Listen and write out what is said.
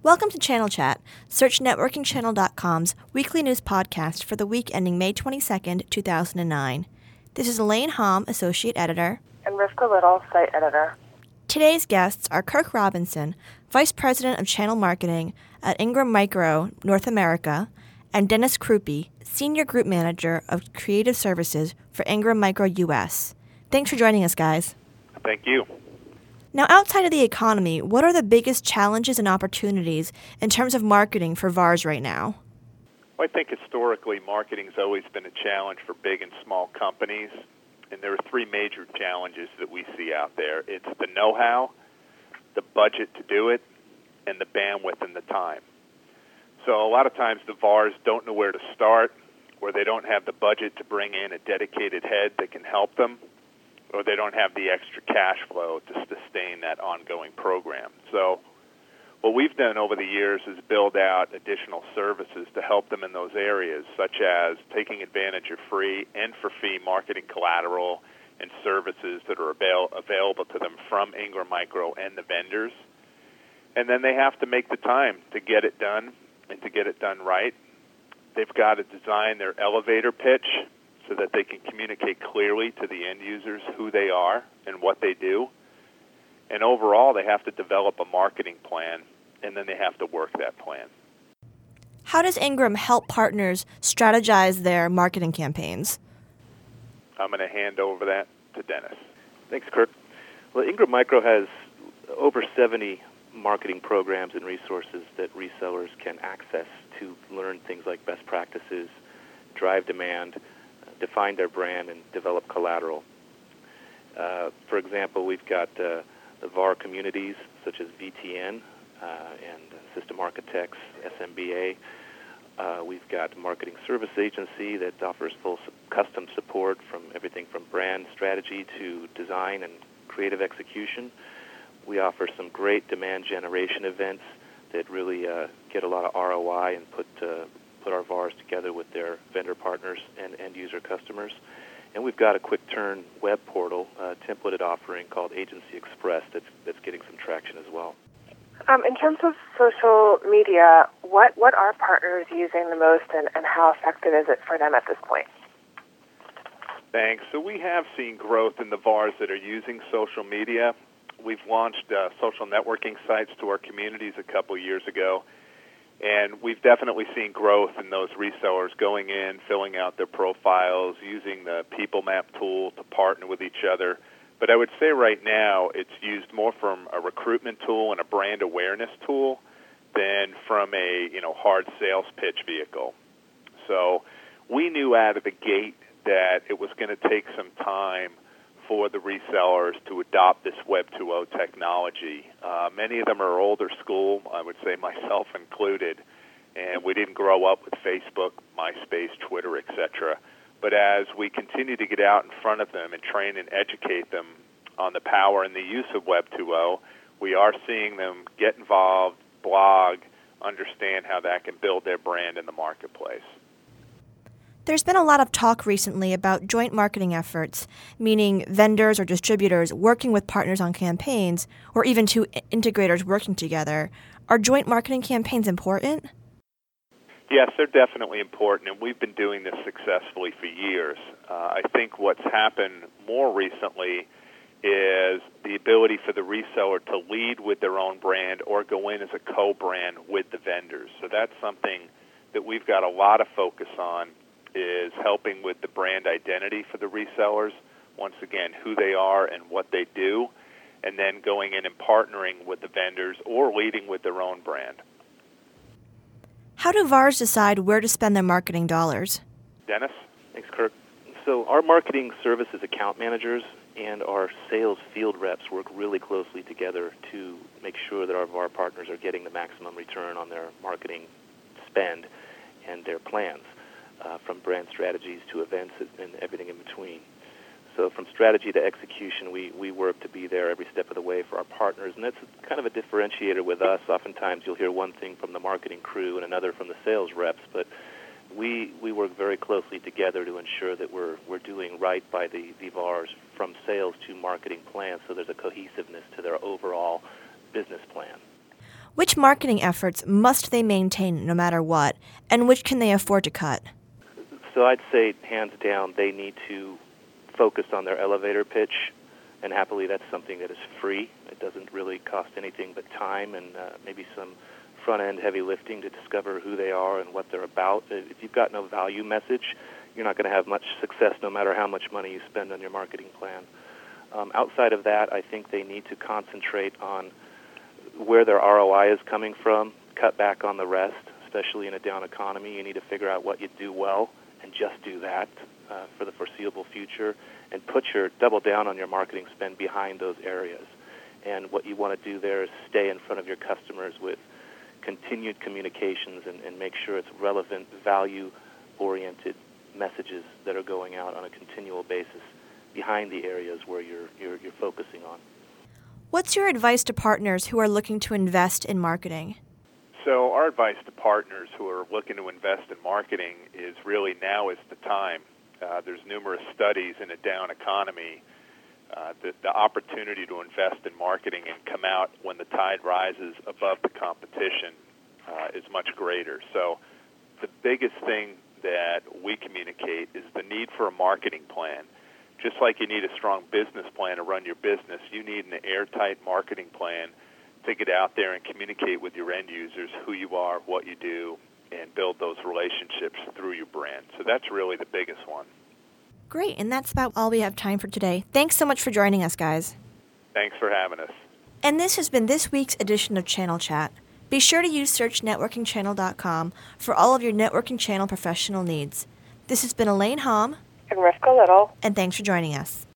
Welcome to Channel Chat, SearchNetworkingChannel.com's weekly news podcast for the week ending May 22nd, 2009. This is Elaine Hom, Associate Editor. And Rivka Little, Site Editor. Today's guests are Kirk Robinson, Vice President of Channel Marketing at Ingram Micro North America, and Dennis Krupe, Senior Group Manager of Creative Services for Ingram Micro US. Thanks for joining us, guys. Thank you. Now, outside of the economy, what are the biggest challenges and opportunities in terms of marketing for VARs right now? Well, I think historically marketing's always been a challenge for big and small companies, and there are three major challenges that we see out there. It's the know-how, the budget to do it, and the bandwidth and the time. So a lot of times the VARs don't know where to start, or they don't have the budget to bring in a dedicated head that can help them, or they don't have the extra cash flow to sustain that ongoing program. So what we've done over the years is build out additional services to help them in those areas, such as taking advantage of free and for fee marketing collateral and services that are available to them from Ingram Micro and the vendors. And then they have to make the time to get it done and to get it done right. They've got to design their elevator pitch so that they can communicate clearly to the end users who they are and what they do. And overall, they have to develop a marketing plan, and then they have to work that plan. How does Ingram help partners strategize their marketing campaigns? I'm going to hand over that to Dennis. Thanks, Kirk. Well, Ingram Micro has over 70 marketing programs and resources that resellers can access to learn things like best practices, drive demand, define their brand, and develop collateral. For example, we've got the VAR communities such as VTN and System Architects, SMBA. We've got Marketing Service Agency that offers full custom support from everything from brand strategy to design and creative execution. We offer some great demand generation events that really get a lot of ROI and put our VARs together with their vendor partners and end-user customers. And we've got a quick-turn web portal, templated offering called Agency Express that's getting some traction as well. In terms of social media, what are partners using the most, and how effective is it for them at this point? Thanks. So we have seen growth in the VARs that are using social media. We've launched social networking sites to our communities a couple years ago, and we've definitely seen growth in those resellers going in, filling out their profiles, using the People Map tool to partner with each other. But I would say right now it's used more from a recruitment tool and a brand awareness tool than from a hard sales pitch vehicle. So we knew out of the gate that it was going to take some time for the resellers to adopt this Web 2.0 technology. Many of them are older school, I would say myself included, and we didn't grow up with Facebook, MySpace, Twitter, etc. But as we continue to get out in front of them and train and educate them on the power and the use of Web 2.0, we are seeing them get involved, blog, understand how that can build their brand in the marketplace. There's been a lot of talk recently about joint marketing efforts, meaning vendors or distributors working with partners on campaigns, or even two integrators working together. Are joint marketing campaigns important? Yes, they're definitely important, and we've been doing this successfully for years. I think what's happened more recently is the ability for the reseller to lead with their own brand or go in as a co-brand with the vendors. So that's something that we've got a lot of focus on, is helping with the brand identity for the resellers, once again, who they are and what they do, and then going in and partnering with the vendors or leading with their own brand. How do VARs decide where to spend their marketing dollars? Dennis? Thanks, Kirk. So our marketing services account managers and our sales field reps work really closely together to make sure that our VAR partners are getting the maximum return on their marketing spend and their plans, from brand strategies to events and everything in between. So from strategy to execution, we work to be there every step of the way for our partners, and that's kind of a differentiator with us. Oftentimes you'll hear one thing from the marketing crew and another from the sales reps, but we work very closely together to ensure that we're doing right by the VARs from sales to marketing plans, so there's a cohesiveness to their overall business plan. Which marketing efforts must they maintain no matter what, and which can they afford to cut? So I'd say, hands down, they need to focus on their elevator pitch, and happily that's something that is free. It doesn't really cost anything but time and maybe some front-end heavy lifting to discover who they are and what they're about. If you've got no value message, you're not going to have much success no matter how much money you spend on your marketing plan. Outside of that, I think they need to concentrate on where their ROI is coming from, cut back on the rest, especially in a down economy. You need to figure out what you do well and just do that for the foreseeable future, and double down on your marketing spend behind those areas. And what you want to do there is stay in front of your customers with continued communications and make sure it's relevant, value-oriented messages that are going out on a continual basis behind the areas where you're focusing on. What's your advice to partners who are looking to invest in marketing? So our advice to partners who are looking to invest in marketing is really now is the time. There's numerous studies in a down economy that the opportunity to invest in marketing and come out when the tide rises above the competition is much greater. So the biggest thing that we communicate is the need for a marketing plan. Just like you need a strong business plan to run your business, you need an airtight marketing plan to get out there and communicate with your end users who you are, what you do, and build those relationships through your brand. So that's really the biggest one. Great, and that's about all we have time for today. Thanks so much for joining us, guys. Thanks for having us. And this has been this week's edition of Channel Chat. Be sure to use searchnetworkingchannel.com for all of your networking channel professional needs. This has been Elaine Hom And Rivka Little. and thanks for joining us.